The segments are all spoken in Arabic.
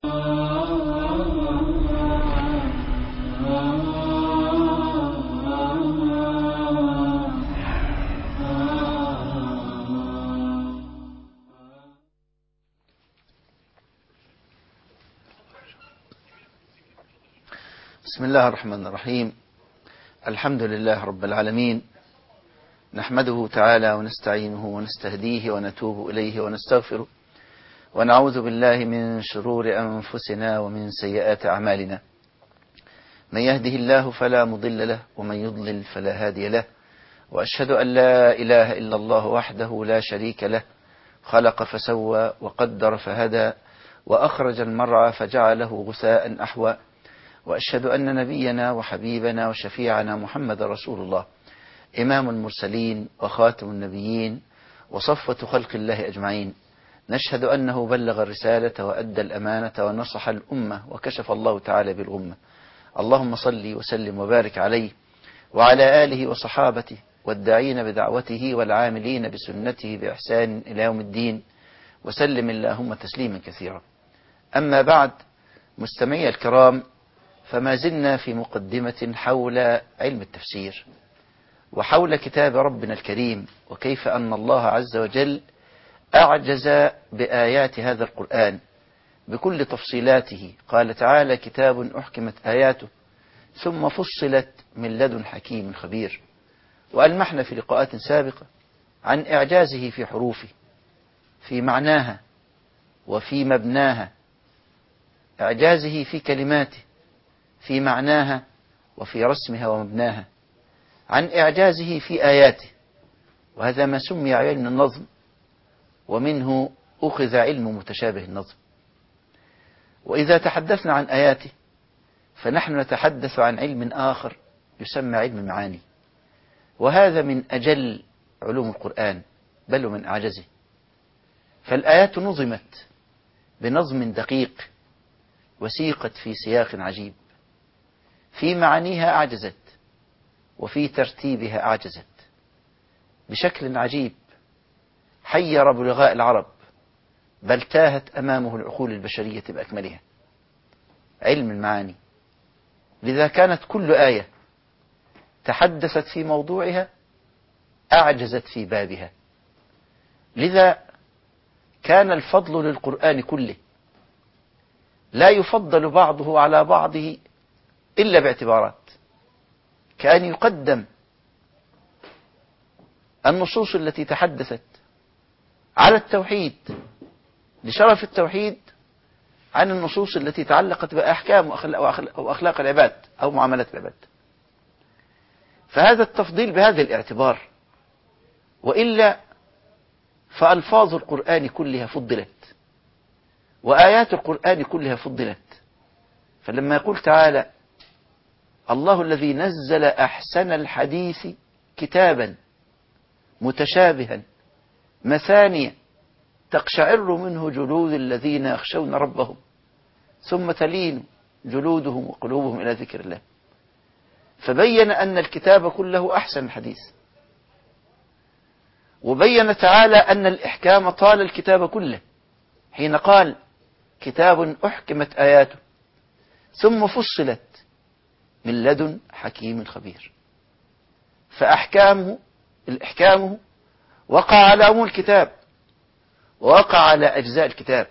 بسم الله الرحمن الرحيم. الحمد لله رب العالمين، نحمده تعالى ونستعينه ونستهديه ونتوب إليه ونستغفره، ونعوذ بالله من شرور أنفسنا ومن سيئات أعمالنا. من يهده الله فلا مضل له ومن يضلل فلا هادي له، وأشهد أن لا إله إلا الله وحده لا شريك له، خلق فسوى وقدر فهدى وأخرج المرعى فجعله غثاء أحوى، وأشهد أن نبينا وحبيبنا وشفيعنا محمد رسول الله، إمام المرسلين وخاتم النبيين وصفوة خلق الله أجمعين. نشهد أنه بلغ الرسالة وأدى الأمانة ونصح الأمة وكشف الله تعالى بالغمة. اللهم صل وسلم وبارك عليه وعلى آله وصحابته والداعين بدعوته والعاملين بسنته بإحسان إلى يوم الدين، وسلم اللهم تسليما كثيرا. أما بعد، مستمعي الكرام، فما زلنا في مقدمة حول علم التفسير وحول كتاب ربنا الكريم، وكيف أن الله عز وجل أعجز بآيات هذا القرآن بكل تفصيلاته. قال تعالى: كتاب أحكمت آياته ثم فصلت من لدن حكيم خبير. وألمحنا في لقاءات سابقة عن إعجازه في حروفه، في معناها وفي مبناها، إعجازه في كلماته، في معناها وفي رسمها ومبناها، عن إعجازه في آياته، وهذا ما سمي علم النظم، ومنه أخذ علم متشابه النظم. وإذا تحدثنا عن آياته فنحن نتحدث عن علم آخر يسمى علم المعاني، وهذا من أجل علوم القرآن بل ومن أعجزه. فالآيات نظمت بنظم دقيق وسيقت في سياق عجيب، في معانيها أعجزت وفي ترتيبها أعجزت بشكل عجيب حير بلغاء العرب، بل تاهت أمامه العقول البشرية بأكملها. علم المعاني، لذا كانت كل آية تحدثت في موضوعها أعجزت في بابها. لذا كان الفضل للقرآن كله، لا يفضل بعضه على بعضه إلا باعتبارات، كأن يقدم النصوص التي تحدثت على التوحيد لشرف التوحيد عن النصوص التي تعلقت بأحكام وأخلاق العباد أو معاملات العباد. فهذا التفضيل بهذا الاعتبار، وإلا فألفاظ القرآن كلها فضلت وآيات القرآن كلها فضلت. فلما يقول تعالى: الله الذي نزل أحسن الحديث كتابا متشابها مثانية تقشعر منه جلود الذين يخشون ربهم ثم تلين جلودهم وقلوبهم إلى ذكر الله، فبين أن الكتاب كله أحسن الحديث. وبين تعالى أن الإحكام طال الكتاب كله حين قال: كتاب أحكمت آياته ثم فصلت من لدن حكيم خبير. فإحكامه وقع على عموم الكتاب ووقع على أجزاء الكتاب.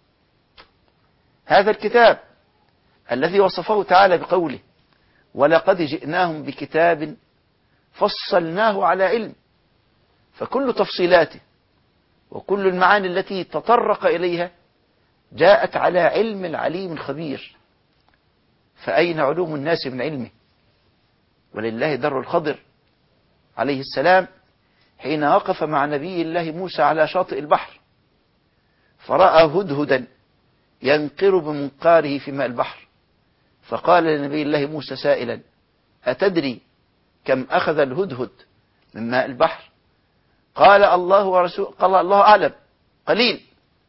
هذا الكتاب الذي وصفه تعالى بقوله: ولقد جئناهم بكتاب فصلناه على علم، فكل تفصيلاته وكل المعاني التي تطرق إليها جاءت على علم العليم الخبير. فأين علوم الناس من علمه؟ ولله در الخضر عليه السلام حين وقف مع نبي الله موسى على شاطئ البحر، فرأى هدهدا ينقر بمنقاره في ماء البحر، فقال لنبي الله موسى سائلا: أتدري كم أخذ الهدهد من ماء البحر؟ قال: الله أعلم، قليل.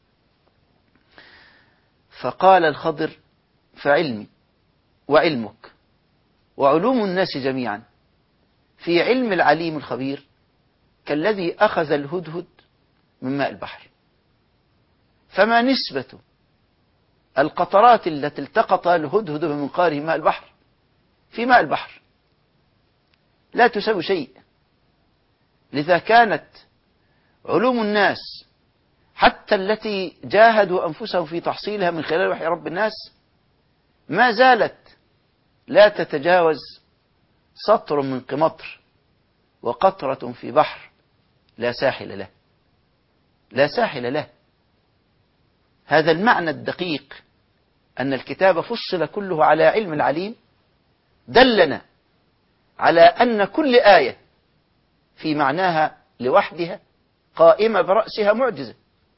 فقال الخضر: فعلمي وعلمك وعلوم الناس جميعا في علم العليم الخبير كالذي أخذ الهدهد من ماء البحر. فما نسبة القطرات التي التقط الهدهد بمنقاره ماء البحر في ماء البحر لا تساوي شيء. لذا كانت علوم الناس حتى التي جاهدوا أنفسهم في تحصيلها من خلال وحي رب الناس ما زالت لا تتجاوز سطر من قمطر وقطرة في بحر لا ساحل له، لا ساحل له. هذا المعنى الدقيق أن الكتاب فصل كله على علم العليم دلنا على أن كل آية في معناها لوحدها قائمة برأسها معجزة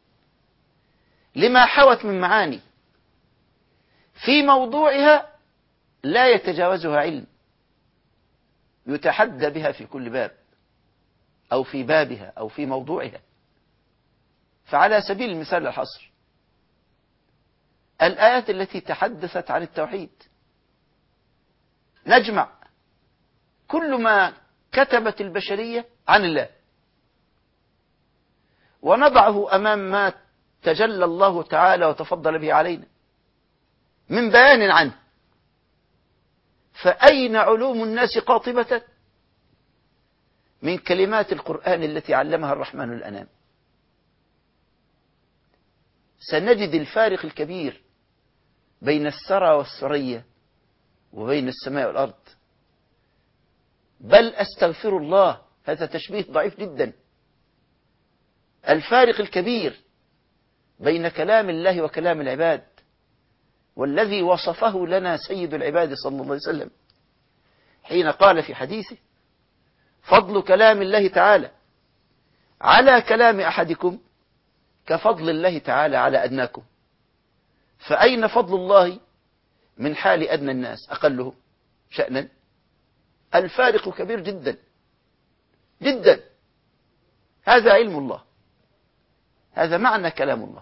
لما حوت من معاني في موضوعها لا يتجاوزها علم يتحدى بها في كل باب أو في بابها أو في موضوعها. فعلى سبيل المثال الحصر الآيات التي تحدثت عن التوحيد نجمع كل ما كتبت البشرية عن الله ونضعه أمام ما تجلى الله تعالى وتفضل به علينا من بيان عنه. فأين علوم الناس قاطبة من كلمات القرآن التي علمها الرحمن الأنام؟ سنجد الفارق الكبير بين الثرى والثريا وبين السماء والأرض. بل أستغفر الله، هذا تشبيه ضعيف جدا. الفارق الكبير بين كلام الله وكلام العباد، والذي وصفه لنا سيد العباد صلى الله عليه وسلم حين قال في حديثه: فضل كلام الله تعالى على كلام أحدكم كفضل الله تعالى على أدناكم. فأين فضل الله من حال أدنى الناس أقله شأنا؟ الفارق كبير جدا جدا. هذا علم الله، هذا معنى كلام الله.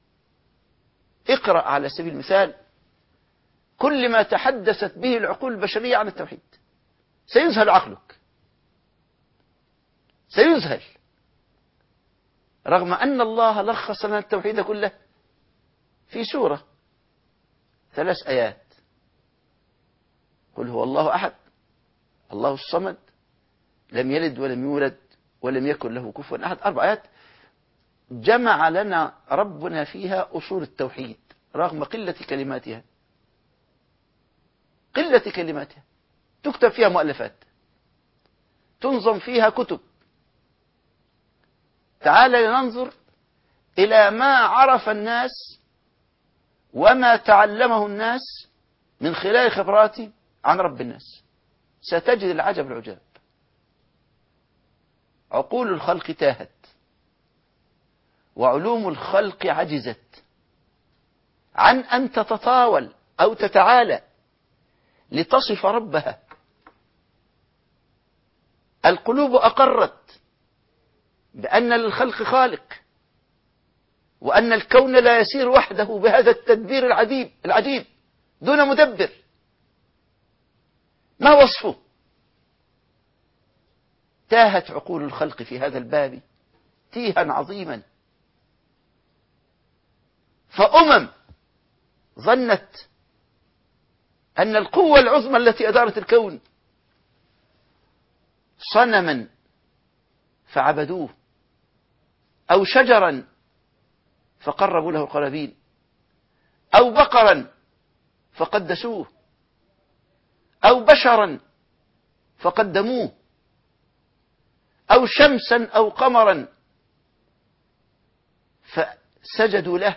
اقرأ على سبيل المثال كل ما تحدثت به العقول البشرية عن التوحيد، سيذهل عقلك، سيذهل، رغم أن الله لخص لنا التوحيد كله في سورة 3 آيات: قل هو الله أحد الله الصمد لم يلد ولم يولد ولم يكن له كفوا أحد. 4 آيات جمع لنا ربنا فيها أصول التوحيد رغم قلة كلماتها، قلة كلماتها. تكتب فيها مؤلفات، تنظم فيها كتب. تعال لننظر إلى ما عرف الناس وما تعلمه الناس من خلال خبراتي عن رب الناس، ستجد العجب العجاب. عقول الخلق تاهت وعلوم الخلق عجزت عن أن تتطاول أو تتعالى لتصف ربها. القلوب أقرت بأن للخلق خالق، وأن الكون لا يسير وحده بهذا التدبير العجيب دون مدبر. ما وصفه؟ تاهت عقول الخلق في هذا الباب تيها عظيما. فأمم ظنت أن القوة العظمى التي أدارت الكون صنما فعبدوه، أو شجرا فقربوا له قرابين، أو بقرا فقدسوه، أو بشرا فقدموه، أو شمسا أو قمرا فسجدوا له،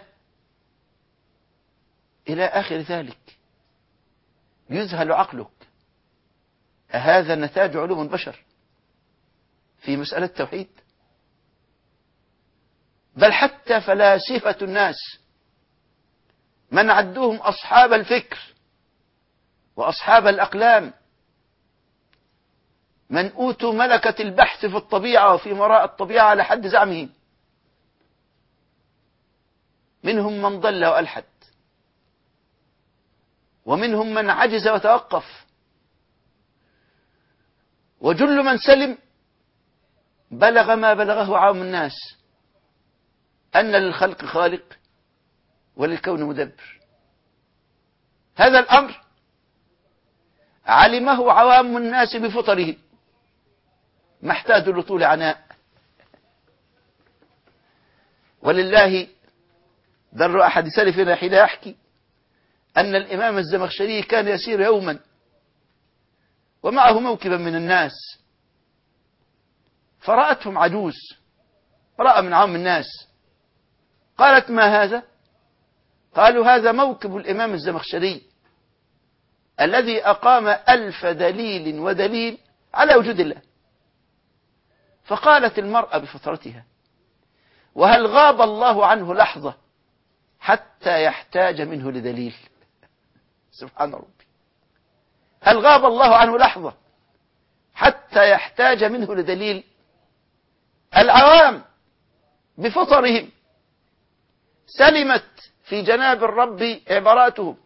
إلى آخر ذلك. يذهل عقلك، أهذا نتاج علوم البشر في مسألة التوحيد؟ بل حتى فلاسفة الناس من عدوهم أصحاب الفكر وأصحاب الأقلام، من أوتوا ملكة البحث في الطبيعة وفي وراء الطبيعة على حد زعمهم، منهم من ضل وألحد، ومنهم من عجز وتوقف، وجل من سلم بلغ ما بلغه عام الناس أن للخلق خالق وللكون مدبر. هذا الأمر علمه عوام الناس بفطرهم، ما احتاجوا لطول عناء. ولله در أحد سلفنا حين يحكي أن الإمام الزمخشري كان يسير يوما ومعه موكبا من الناس، فرأتهم عجوز، رأى من عام الناس، قالت: ما هذا؟ قالوا: هذا موكب الإمام الزمخشري الذي أقام 1000 دليل ودليل على وجود الله. فقالت المرأة بفطرتها: وهل غاب الله عنه لحظة حتى يحتاج منه لدليل؟ سبحان ربي، هل غاب الله عنه لحظة حتى يحتاج منه لدليل؟ العوام بفطرهم سلمت في جناب الرب عباراتهم،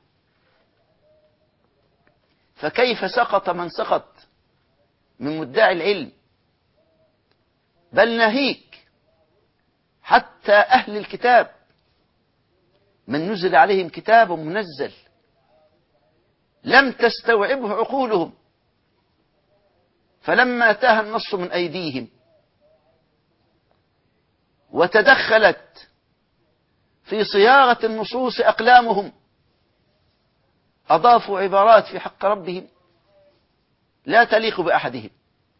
فكيف سقط من سقط من مدعي العلم؟ بل ناهيك حتى أهل الكتاب من نزل عليهم كتاب منزل لم تستوعبه عقولهم، فلما تاه النص من أيديهم وتدخلت في صياغة النصوص أقلامهم، أضافوا عبارات في حق ربهم لا تليق بأحدهم.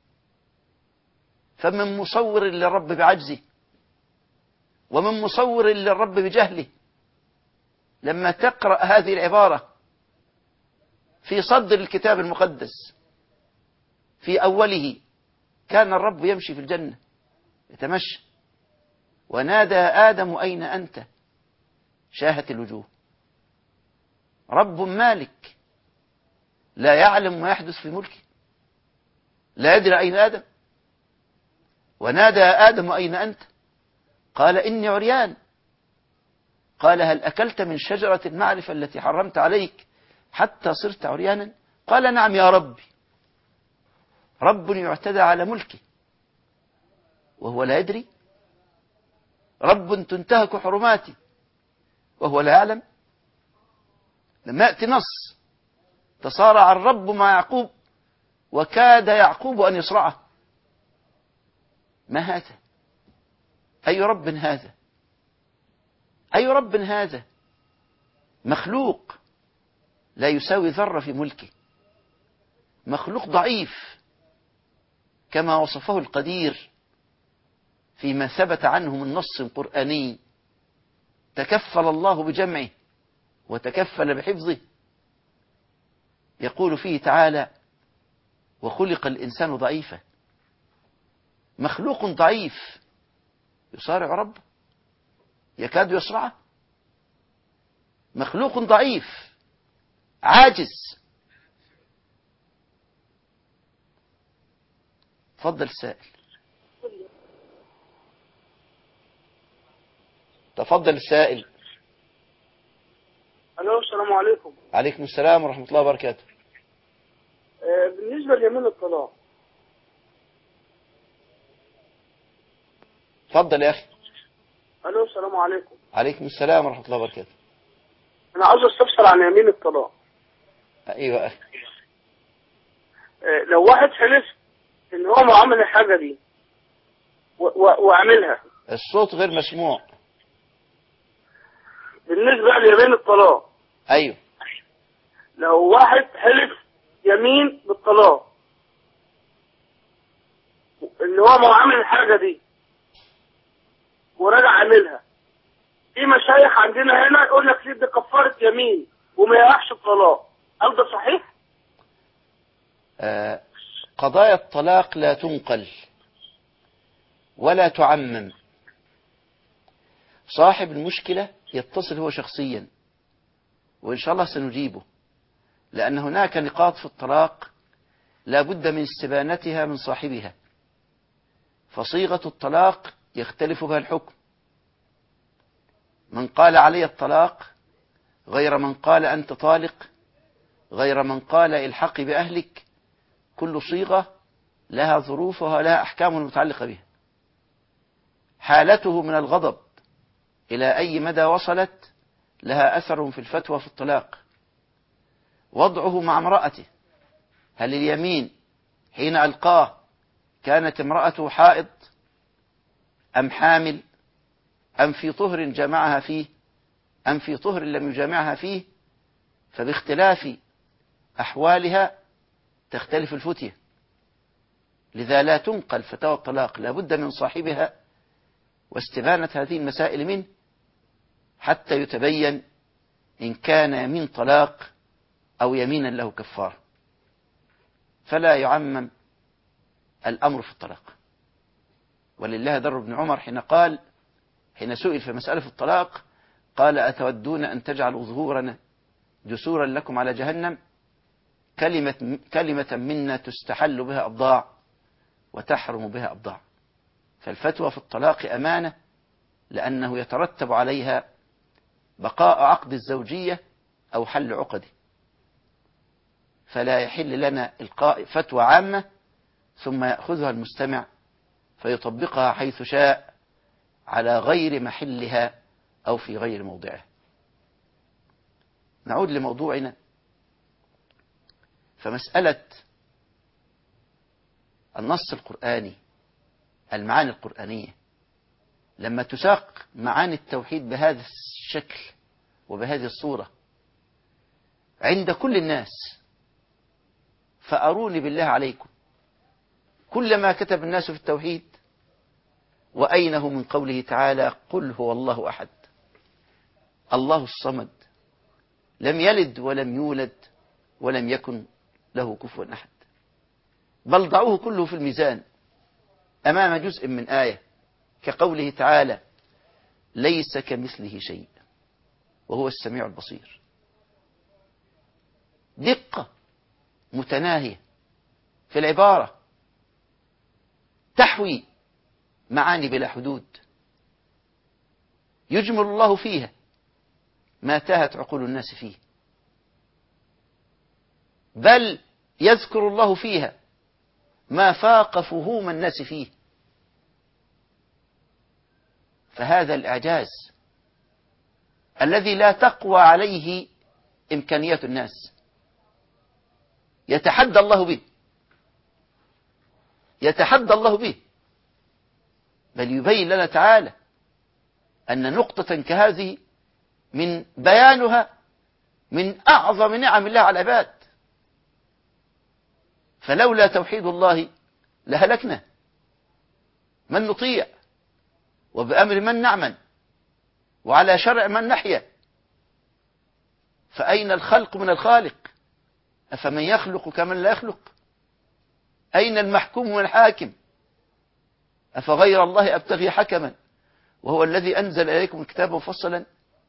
فمن مصور للرب بعجزه، ومن مصور للرب بجهله، لما تقرأ هذه العبارة في صدر الكتاب المقدس في أوله: كان الرب يمشي في الجنة يتمشى ونادى آدم أين أنت؟ شاهت الوجوه. رب مالك لا يعلم ما يحدث في ملكه، لا يدري أين آدم. ونادى آدم أين أنت؟ قال: إني عريان. قال: هل أكلت من شجرة المعرفة التي حرمت عليك حتى صرت عريانا؟ قال: نعم يا ربي. رب يعتدى على ملكه وهو لا يدري؟ رب تنتهك حرماته وهو لا يعلم؟ لما يأتي نص تصارع الرب مع يعقوب وكاد يعقوب أن يصرعه. ما هذا؟ أي رب هذا؟ أي رب هذا؟ مخلوق لا يساوي ذرة في ملكه، مخلوق ضعيف كما وصفه القدير فيما ثبت عنه من نص قرآني تكفل الله بجمعه وتكفل بحفظه. يقول فيه تعالى: وخلق الإنسان ضعيفا. مخلوق ضعيف يصارع ربه يكاد يصرعه، مخلوق ضعيف عاجز. تفضل السائل. تفضل السائل. الو، السلام عليكم. عليكم السلام ورحمة الله وبركاته. بالنسبة ليمين الطلاق. تفضل يا أخي. الو، السلام عليكم. عليكم السلام ورحمة الله وبركاته. أنا عاوز أستفسر عن يمين الطلاق. أيوة أخي. لو واحد حلف إن هو ما عمل الحاجة دي وعملها. الصوت غير مسموع. بالنسبة ليمين الطلاق. أيوة. لو واحد حلف يمين بالطلاق إن هو ما عمل الحاجة دي ورجع عملها، في مشايخ عندنا هنا يقول لك دي كفارة يمين وما يقعش الطلاق، هل ده صحيح؟ قضايا الطلاق لا تنقل ولا تعمم. صاحب المشكلة يتصل هو شخصيا وإن شاء الله سنجيبه، لأن هناك نقاط في الطلاق لا بد من استبانتها من صاحبها. فصيغة الطلاق يختلف بها الحكم. من قال علي الطلاق غير من قال أنت طالق، غير من قال الحقي بأهلك. كل صيغة لها ظروفها، لها أحكام متعلقة بها. حالته من الغضب إلى أي مدى وصلت لها أثر في الفتوى في الطلاق. وضعه مع امرأته، هل اليمين حين ألقاه كانت امرأته حائض أم حامل أم في طهر جمعها فيه أم في طهر لم يجامعها فيه؟ فباختلاف أحوالها تختلف الفتية، لذا لا تنقل فتاوى الطلاق، لا بد من صاحبها واستبانة هذه المسائل منه حتى يتبين إن كان يمين طلاق أو يمينا له كفار، فلا يعمم الأمر في الطلاق. ولله در بن عمر حين سئل في مسألة الطلاق قال: أتودون أن تجعلوا ظهورنا جسورا لكم على جهنم؟ كلمة منا تستحل بها أبضاع وتحرم بها أبضاع. فالفتوى في الطلاق أمانة، لأنه يترتب عليها بقاء عقد الزوجية أو حل عقده، فلا يحل لنا إلقاء فتوى عامة ثم يأخذها المستمع فيطبقها حيث شاء على غير محلها أو في غير موضعها. نعود لموضوعنا. فمسألة النص القرآني، المعاني القرآنية، لما تساق معاني التوحيد بهذا الشكل وبهذه الصورة عند كل الناس، فأروني بالله عليكم كل ما كتب الناس في التوحيد، وأينه من قوله تعالى: قل هو الله أحد الله الصمد لم يلد ولم يولد ولم يكن له كفوا أحد. بل ضعوه كله في الميزان أمام جزء من آية كقوله تعالى: ليس كمثله شيء وهو السميع البصير. دقة متناهية في العبارة تحوي معاني بلا حدود، يجمل الله فيها ما تاهت عقول الناس فيه، بل يذكر الله فيها ما فاق فهوم الناس فيه. فهذا الإعجاز الذي لا تقوى عليه إمكانيات الناس يتحدى الله به، يتحدى الله به، بل يبين لنا تعالى أن نقطة كهذه من بيانها من أعظم نعم الله على العباد، فلولا توحيد الله لهلكنا. من نطيع وبأمر من نعمل وعلى شرع من نحيا، فأين الخلق من الخالق؟ أفمن يخلق كمن لا يخلق؟ أين المحكوم من الحاكم؟ أفغير الله أبتغي حكما وهو الذي أنزل إليكم الكتاب مفصلا؟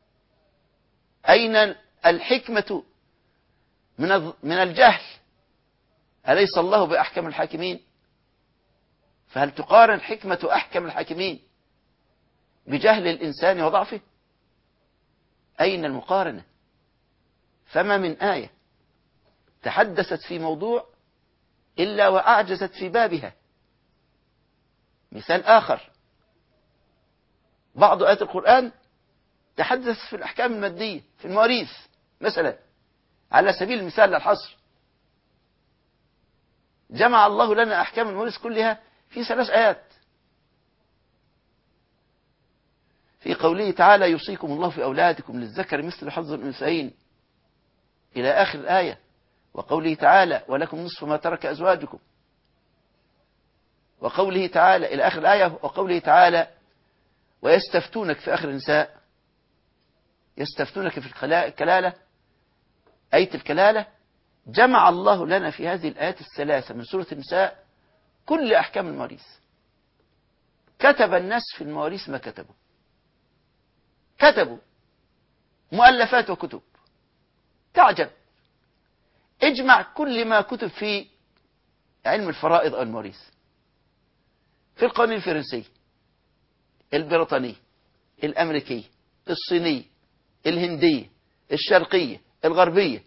أين الحكمة من الجهل؟ أليس الله بأحكم الحاكمين؟ فهل تقارن حكمة أحكم الحاكمين بجهل الإنسان وضعفه؟ أين المقارنة؟ فما من آية تحدثت في موضوع إلا وأعجزت في بابها. مثال آخر: بعض آيات القرآن تحدث في الأحكام المادية في المواريث مثلا، على سبيل المثال للحصر، جمع الله لنا أحكام المواريث كلها في 3 آيات. في قوله تعالى: يوصيكم الله في أولادكم للذكر مثل حظ الأنثيين، إلى آخر الآية. وقوله تعالى: ولكم نصف ما ترك أزواجكم. وقوله تعالى إلى آخر الآية. وقوله تعالى: ويستفتونك في آخر النساء، يستفتونك في الكلالة، آية الكلالة. جمع الله لنا في هذه الآيات ال3 من سورة النساء كل أحكام المواريث. كتب الناس في المواريث ما كتبوا، كتبوا مؤلفات وكتب، تعجب. اجمع كل ما كتب في علم الفرائض أو المواريث، في القوانين الفرنسية، البريطانية، الأمريكية، الصينية، الهندية، الشرقية، الغربية،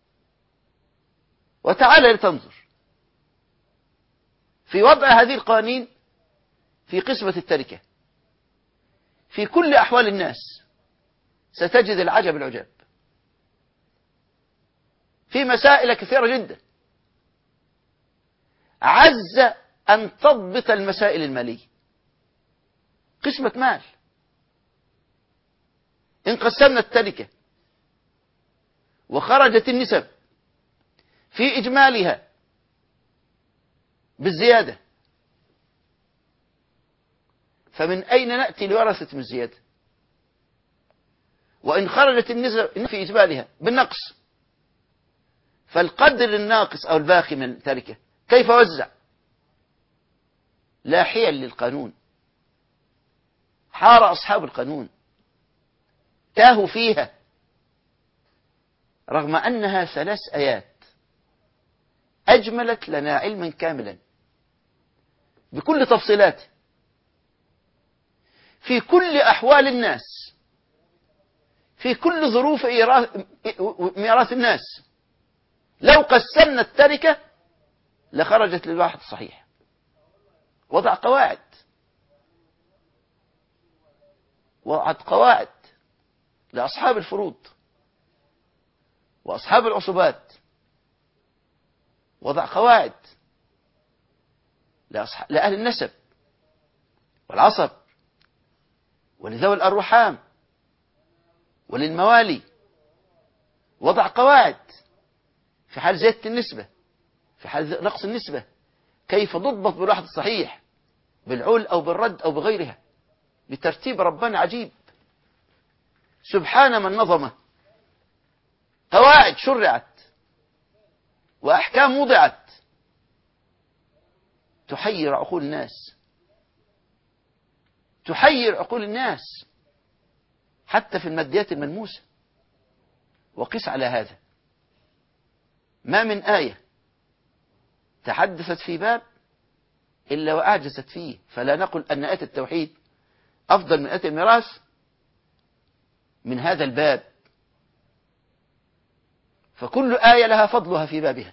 وتعالى لتنظر في وضع هذه القوانين في قسمة التركة في كل أحوال الناس، ستجد العجب العجاب. في مسائل كثيرة جدا. عز أن تضبط المسائل المالية، قسمة مال. إن قسمنا التركة وخرجت النسب في إجمالها بالزيادة، فمن أين نأتي لورثة من الزيادة؟ وإن خرجت النسب في إجمالها بالنقص، فالقدر الناقص أو الباقي من التركة كيف وزع؟ لا حيل للقانون، حار أصحاب القانون، تاهوا فيها، رغم أنها 3 آيات أجملت لنا علما كاملا بكل تفصيلاته في كل أحوال الناس، في كل ظروف ميراث الناس. لو قسمنا التركة لخرجت للواحد الصحيح. وضع قواعد، وضعت قواعد لأصحاب الفروض وأصحاب العصبات، وضع قواعد لأهل النسب والعصب ولذوي الأرحام وللموالي. وضع قواعد في حال زيادة النسبة، في حال نقص النسبة، كيف نضبط بالواحد الصحيح، بالعول أو بالرد أو بغيرها، بترتيب ربنا عجيب سبحان من نظمه. قواعد شرعت وأحكام وضعت تحير عقول الناس، تحير عقول الناس حتى في الماديات الملموسة. وقس على هذا، ما من آية تحدثت في باب إلا وأعجزت فيه. فلا نقل أن آية التوحيد أفضل من آية الميراث من هذا الباب، فكل آية لها فضلها في بابها،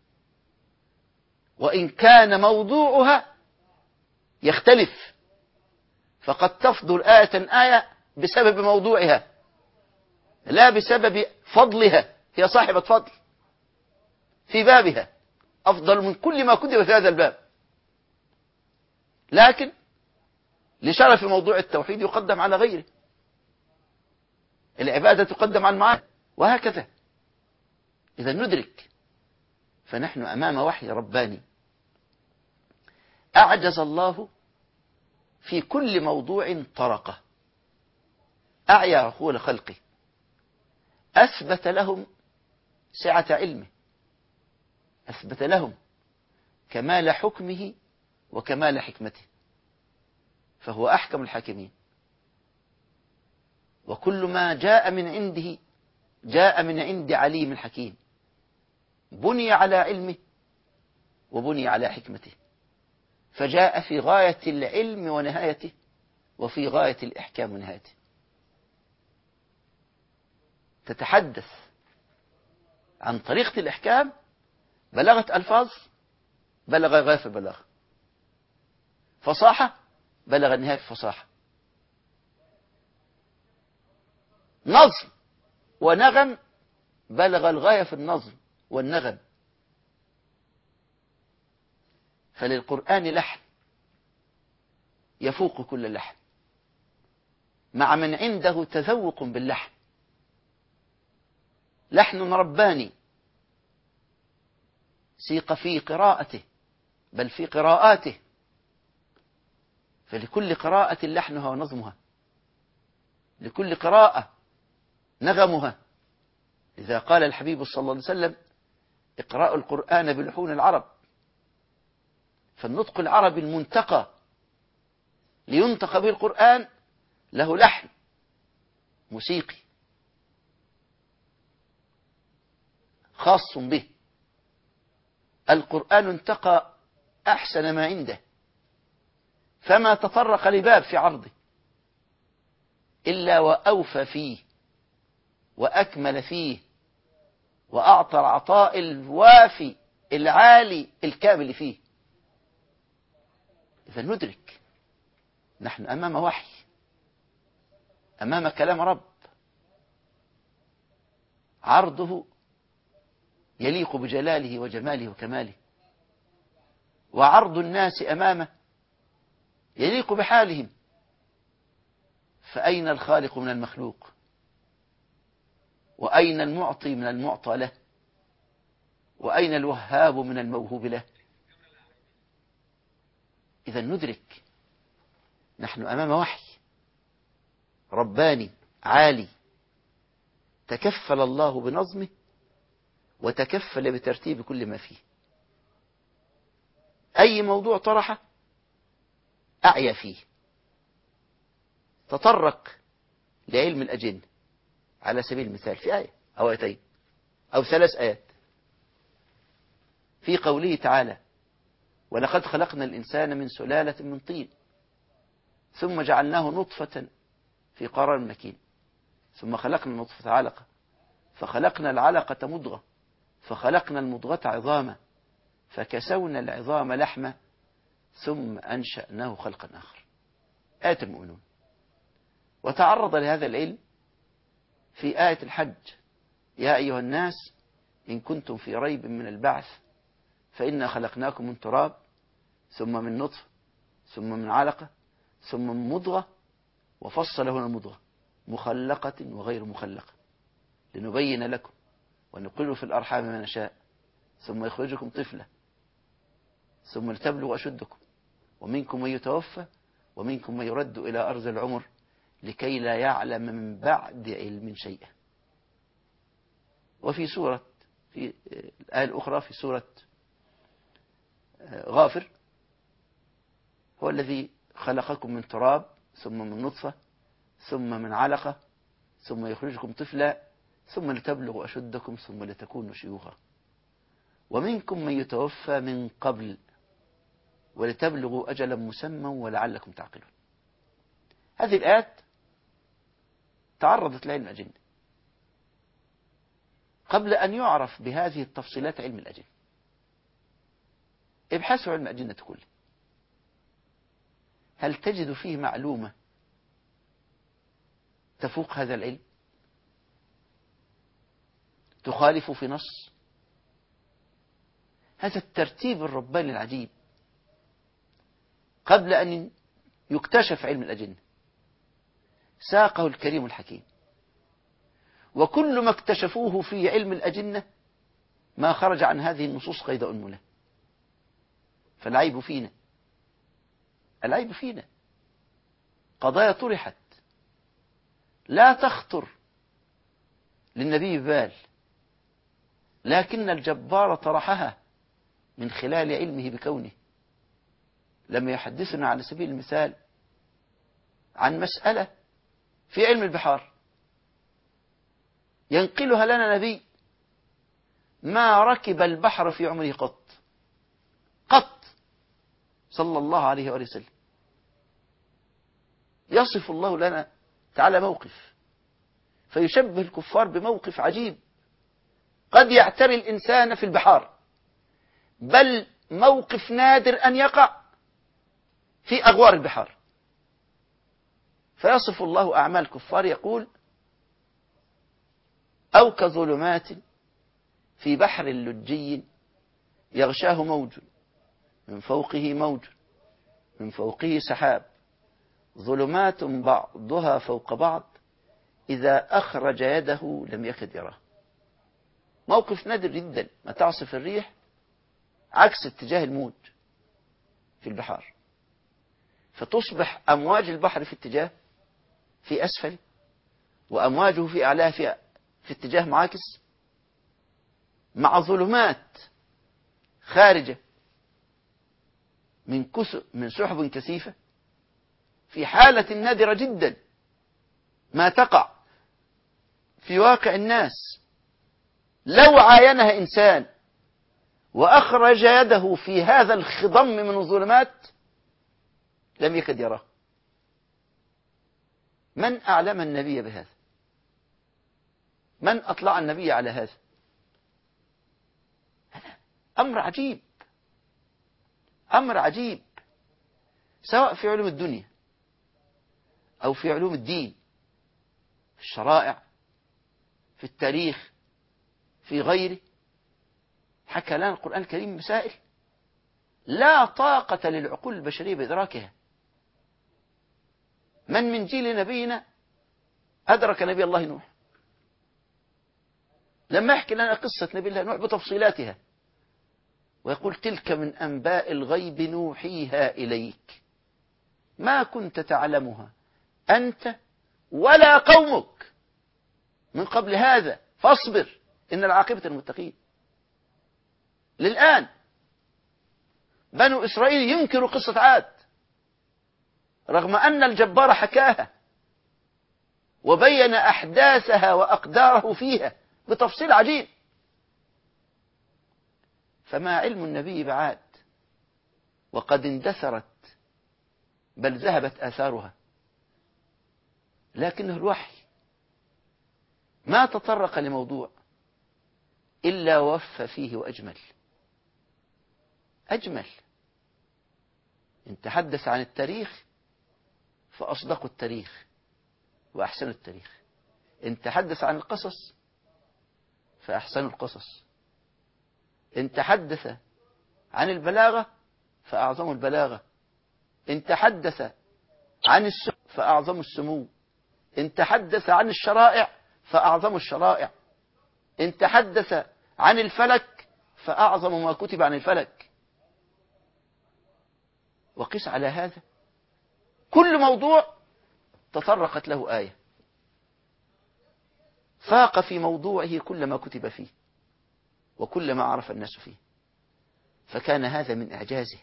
وإن كان موضوعها يختلف، فقد تفضل آية بسبب موضوعها لا بسبب فضلها. هي صاحبة فضل في بابها، أفضل من كل ما كتب في هذا الباب، لكن لشرف موضوع التوحيد يقدم على غيره، العبادة تقدم على المعاد، وهكذا. إذا ندرك فنحن أمام وحي رباني أعجز الله في كل موضوع طرقه، أعيا عقول خلقه، أثبت لهم سعة علمه، أثبت لهم كمال حكمه وكمال حكمته، فهو أحكم الحاكمين. وكل ما جاء من عنده جاء من عند عليم حكيم، بني على علمه وبني على حكمته، فجاء في غاية العلم ونهايته، وفي غاية الإحكام ونهايته. تتحدث عن طريقة الإحكام، بلغت ألفاظ بلغ غاية البلاغة، فصاحة بلغ النهاية في الفصاحة، نظم ونغم بلغ الغاية في النظم والنغم. فللقرآن لحن يفوق كل لحن، مع من عنده تذوق باللحن، لحن رباني سيق في قراءته بل في قراءاته، فلكل قراءة لحنها ونظمها، لكل قراءة نغمها. إذا قال الحبيب صلى الله عليه وسلم اقرأوا القرآن بلحون العرب، فالنطق العربي المنتقى لينطق به القرآن له لحن موسيقي خاص به. القرآن انتقى أحسن ما عنده، فما تطرق لباب في عرضه إلا وأوفى فيه وأكمل فيه وأعطى العطاء الوافي العالي الكامل فيه. إذا ندرك نحن أمام وحي، أمام كلام رب، عرضه يليق بجلاله وجماله وكماله، وعرض الناس أمامه يليق بحالهم. فأين الخالق من المخلوق؟ وأين المعطي من المعطى له؟ وأين الوهاب من الموهوب له؟ إذا ندرك نحن أمام وحي رباني عالي، تكفل الله بنظمه وتكفل بترتيب كل ما فيه. أي موضوع طرحه أعيا فيه. تطرق لعلم الأجن على سبيل المثال في آية أو آيتين أو 3 آيات، في قوله تعالى: ولقد خلقنا الإنسان من سلالة من طين ثم جعلناه نطفة في قرار مكين ثم خلقنا النطفة علقة فخلقنا العلقة مضغة فخلقنا المضغة عظاما فكسونا العظام لحمة ثم أنشأناه خلقا آخر. آية المؤمنون. وتعرض لهذا العلم في آية الحج: يا أيها الناس إن كنتم في ريب من البعث فإنا خلقناكم من تراب ثم من نطفة ثم من علقة ثم من مضغة وفصل هنا المضغة مخلقة وغير مخلقة لنبين لكم ونقر في الأرحام ما نشاء ثم يخرجكم طفلا ثم لتبلغوا أشدكم ومنكم من يتوفى ومنكم من يرد إلى أرض العمر لكي لا يعلم من بعد علم شيئا. وفي الآية الأخرى في سورة غافر: هو الذي خلقكم من تراب ثم من نطفة ثم من علقة ثم يخرجكم طفلا ثم لتبلغوا أشدكم ثم لتكونوا شيوخا ومنكم من يتوفى من قبل ولتبلغوا أجلا مسمى ولعلكم تعقلون. هذه الآيات تعرضت لعلم الأجن قبل أن يعرف بهذه التفصيلات علم الأجن. ابحثوا علم الأجنة كله، هل تجد فيه معلومة تفوق هذا العلم؟ تخالف في نص؟ هذا الترتيب الرباني العجيب قبل أن يكتشف علم الأجنة ساقه الكريم الحكيم. وكل ما اكتشفوه في علم الأجنة ما خرج عن هذه النصوص قيد أنملة. فالعيب فينا، العيب فينا. قضايا طرحت لا تخطر للنبي ببال، لكن الجبار طرحها من خلال علمه بكونه. لما يحدثنا على سبيل المثال عن مسألة في علم البحار ينقلها لنا نبي ما ركب البحر في عمره قط صلى الله عليه وآله وسلم. يصف الله لنا تعالى موقف فيشبه الكفار بموقف عجيب قد يعتري الإنسان في البحار، بل موقف نادر أن يقع في أغوار البحار. فيصف الله أعمال الكفار يقول: أو كظلمات في بحر لجي يغشاه موج من فوقه موج من فوقه سحاب ظلمات بعضها فوق بعض إذا أخرج يده لم يكد يراه. موقف نادر جدا، ما تعصف الريح عكس اتجاه الموج في البحار، فتصبح أمواج البحر في أسفل وأمواجه في أعلاه في اتجاه معاكس، مع ظلمات خارجة من سحب كثيفة في حالة نادرة جدا ما تقع في واقع الناس. لو عاينها إنسان وأخرج يده في هذا الخضم من الظلمات لم يكد يراه. من أعلم النبي بهذا؟ من أطلع النبي على هذا؟ أمر عجيب، أمر عجيب، سواء في علوم الدنيا أو في علوم الدين، في الشرائع، في التاريخ، في غيره. حكى لنا القرآن الكريم مسائل لا طاقة للعقول البشرية بإدراكها. من جيل نبينا أدرك نبي الله نوح؟ لما يحكي لنا قصة نبي الله نوح بتفصيلاتها ويقول تلك من أنباء الغيب نوحيها إليك ما كنت تعلمها أنت ولا قومك من قبل هذا فاصبر إن العاقبة المتقين. للآن بنو إسرائيل ينكروا قصة عاد رغم أن الجبار حكاها وبين أحداثها وأقداره فيها بتفصيل عجيب. فما علم النبي بعاد وقد اندثرت بل ذهبت آثارها، لكنه الوحي ما تطرق لموضوع إلا وفى فيه وأجمل. أجمل إن تحدث عن التاريخ فأصدقوا التاريخ وأحسنوا التاريخ، إن تحدث عن القصص فأحسنوا القصص، إن تحدث عن البلاغة فأعظموا البلاغة، إن تحدث عن السمو فأعظموا السمو، إن تحدث عن الشرائع فأعظموا الشرائع، إن تحدث عن الفلك فأعظم ما كتب عن الفلك. وقس على هذا كل موضوع تطرقت له آية فاق في موضوعه كل ما كتب فيه وكل ما عرف الناس فيه، فكان هذا من إعجازه.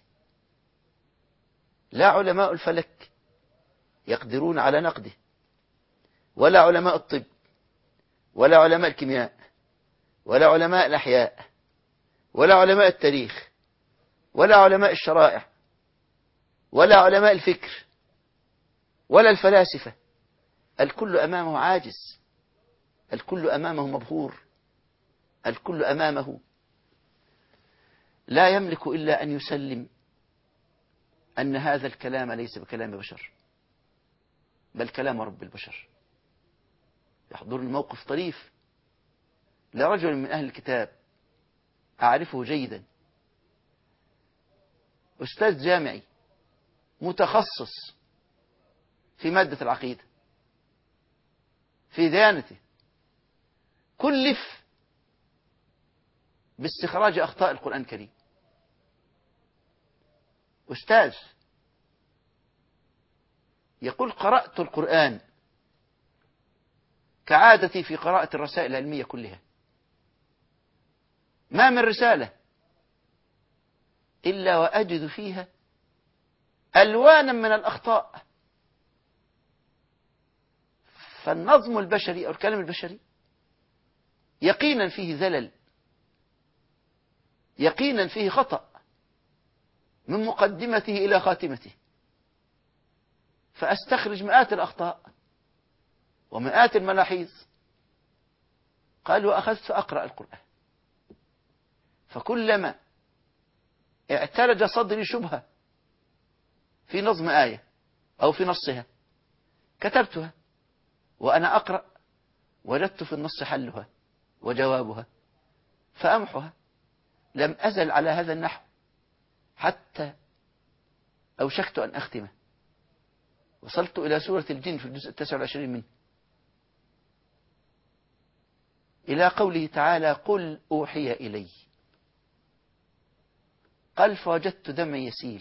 لا علماء الفلك يقدرون على نقده، ولا علماء الطب، ولا علماء الكيمياء، ولا علماء الأحياء، ولا علماء التاريخ، ولا علماء الشرائع، ولا علماء الفكر، ولا الفلاسفة. الكل أمامه عاجز، الكل أمامه مبهور، الكل أمامه لا يملك إلا أن يسلم أن هذا الكلام ليس بكلام بشر بل كلام رب البشر. يحضر الموقف طريف لرجل من أهل الكتاب أعرفه جيدا، أستاذ جامعي متخصص في مادة العقيدة في ديانته، كلف باستخراج أخطاء القرآن الكريم. أستاذ يقول قرأت القرآن كعادتي في قراءة الرسائل العلمية كلها، ما من رسالة إلا وأجد فيها ألوانا من الأخطاء. فالنظم البشري أو الكلام البشري يقينا فيه زلل، يقينا فيه خطأ من مقدمته إلى خاتمته، فأستخرج مئات الأخطاء ومئات الملاحظ. قال وأخذت أقرأ القرآن، فكلما اعتلج صدري شبهة في نظم آية أو في نصها كتبتها، وأنا أقرأ وجدت في النص حلها وجوابها فأمحها. لم أزل على هذا النحو حتى أوشكت أن أختمه، وصلت إلى سورة الجن في الجزء 29 منه، إلى قوله تعالى قل أوحي إلي. قال فوجدت دمعي يسيل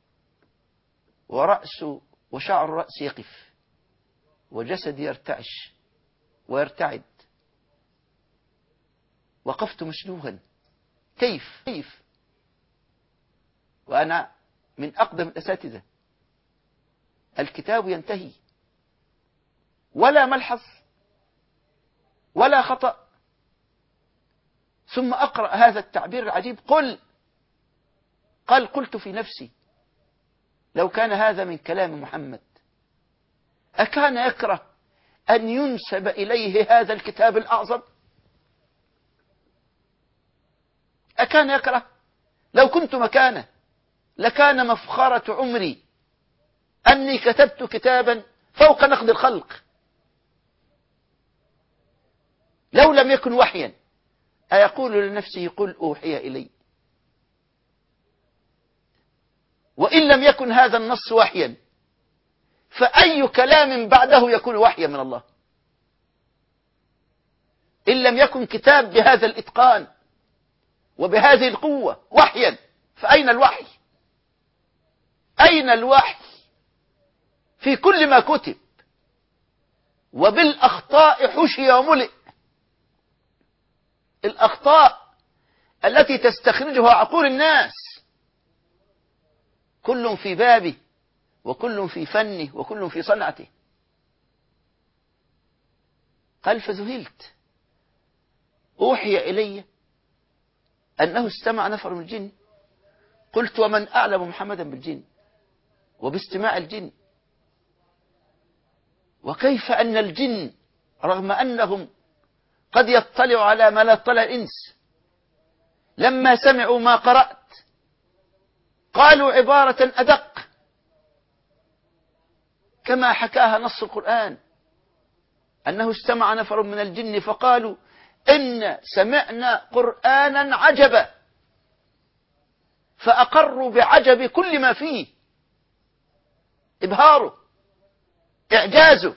وشعر الرأس يقف وجسدي يرتعش ويرتعد. وقفت مشلوها كيف وأنا من أقدم الأساتذة. الكتاب ينتهي ولا ملحظ ولا خطأ، ثم أقرأ هذا التعبير العجيب قال قلت في نفسي لو كان هذا من كلام محمد أكان يكره أن ينسب إليه هذا الكتاب الأعظم؟ أكان يكره؟ لو كنت مكانه لكان مفخرة عمري أني كتبت كتابا فوق نقد الخلق. لو لم يكن وحيا أيقول لنفسه قل أوحي إلي؟ وإن لم يكن هذا النص وحيا فأي كلام بعده يكون وحيا من الله؟ إن لم يكن كتاب بهذا الإتقان وبهذه القوة وحيا فأين الوحي؟ أين الوحي في كل ما كتب؟ وبالأخطاء حشي وملئ، الأخطاء التي تستخرجها عقول الناس، كل في بابه وكل في فنه وكل في صنعته. قال فذهلت، أوحي إلي أنه استمع نفر من الجن. قلت ومن أعلم محمدا بالجن وباستماع الجن؟ وكيف أن الجن رغم أنهم قد يطلعوا على ما لا يطلع الإنس، لما سمعوا ما قرأت قالوا عبارة أدق كما حكاها نص القرآن، أنه استمع نفر من الجن فقالوا إن سمعنا قرآنا عجبا، فأقروا بعجب كل ما فيه، إبهاره، إعجازه.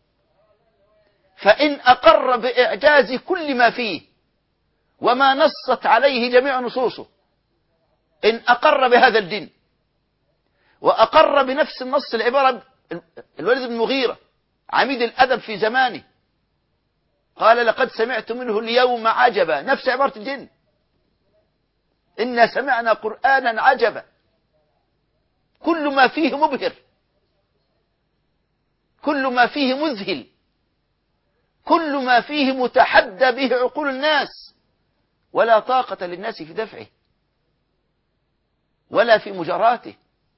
فإن أقر بإعجاز كل ما فيه وما نصت عليه جميع نصوصه، إن أقر بهذا الجن وأقر بنفس النص العبارة، الوليد بن المغيرة عميد الأدب في زمانه قال لقد سمعت منه اليوم عجبا، نفس عبارة الجن، إنا سمعنا قرآنا عجبا، كل ما فيه مبهر، كل ما فيه مذهل، كل ما فيه متحدى به عقول الناس، ولا طاقة للناس في دفعه ولا في مجاراته.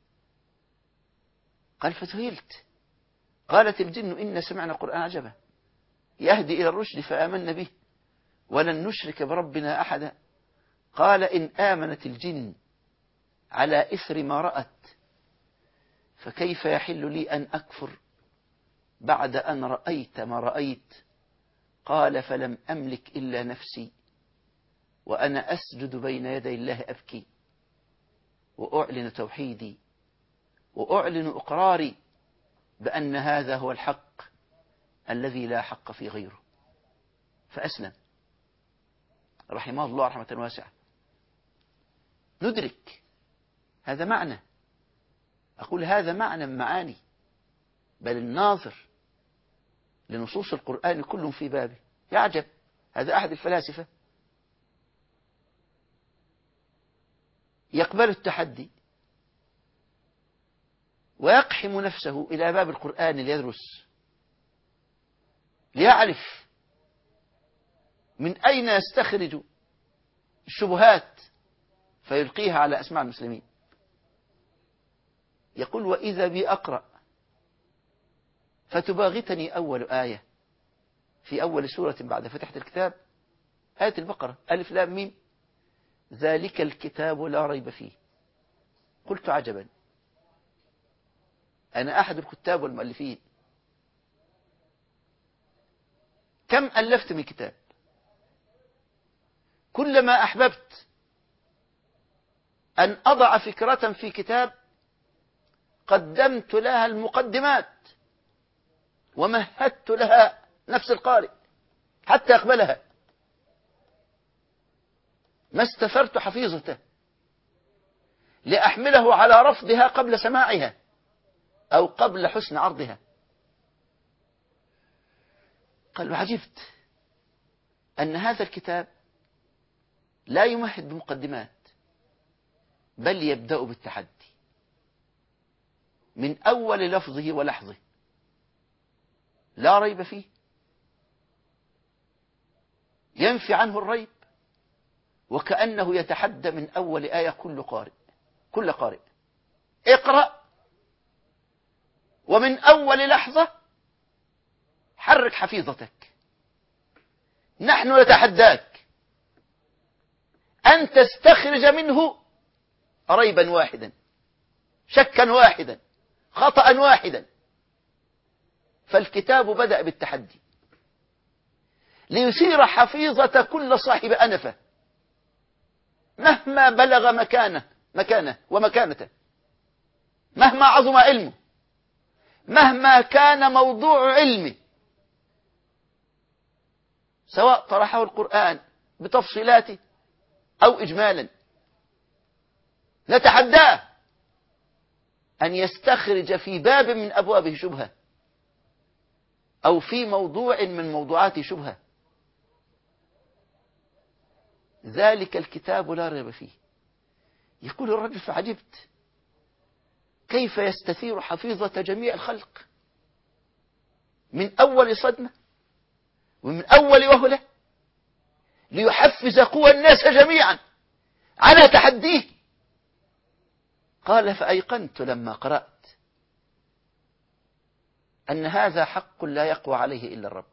قال فذهلت. قالت الجن إن سمعنا قرآن عجبا يهدي إلى الرشد فآمنا به ولن نشرك بربنا أحدا. قال إن آمنت الجن على إثر ما رأت فكيف يحل لي أن أكفر بعد أن رأيت ما رأيت؟ قال فلم أملك إلا نفسي وأنا أسجد بين يدي الله أبكي وأعلن توحيدي وأعلن إقراري بأن هذا هو الحق الذي لا حق في غيره. فأسلم رحمه الله رحمة واسعة. ندرك هذا معنى، أقول هذا معنى من معاني، بل الناظر لنصوص القرآن كل في بابه يعجب. هذا أحد الفلاسفة يقبل التحدي ويقحم نفسه إلى باب القرآن ليدرس ليعرف من أين يستخرج الشبهات فيلقيها على أسماع المسلمين. يقول وإذا بي أقرأ فتباغتني أول آية في أول سورة بعد فتحة الكتاب، آية البقرة ألف لام ميم ذلك الكتاب لا ريب فيه. قلت عجبا، أنا أحد الكتاب والمؤلفين، كم ألفت من كتاب، كلما أحببت أن أضع فكرة في كتاب قدمت لها المقدمات ومهدت لها نفس القارئ حتى يقبلها، ما استثرت حفيظته لأحمله على رفضها قبل سماعها أو قبل حسن عرضها. قال وعجبت أن هذا الكتاب لا يمهد بمقدمات بل يبدأ بالتحدي من أول لفظه ولحظه لا ريب فيه، ينفي عنه الريب، وكأنه يتحدى من أول آية كل قارئ اقرأ، ومن أول لحظة حرك حفيظتك، نحن نتحداك أن تستخرج منه ريبا واحدا، شكا واحدا، خطأ واحدا. فالكتاب بدأ بالتحدي، ليثير حفيظة كل صاحب أنفة مهما بلغ مكانه ومكانته، مهما عظم علمه، مهما كان موضوع علمه، سواء طرحه القرآن بتفصيلاته أو إجمالا، نتحداه أن يستخرج في باب من أبوابه شبهة أو في موضوع من موضوعات شبهة. ذلك الكتاب لا ريب فيه. يقول الرجل فعجبت كيف يستثير حفيظة جميع الخلق من أول صدمة ومن أول وهلة ليحفز قوى الناس جميعا على تحديه. قال فأيقنت لما قرأت أن هذا حق لا يقوى عليه إلا الرب،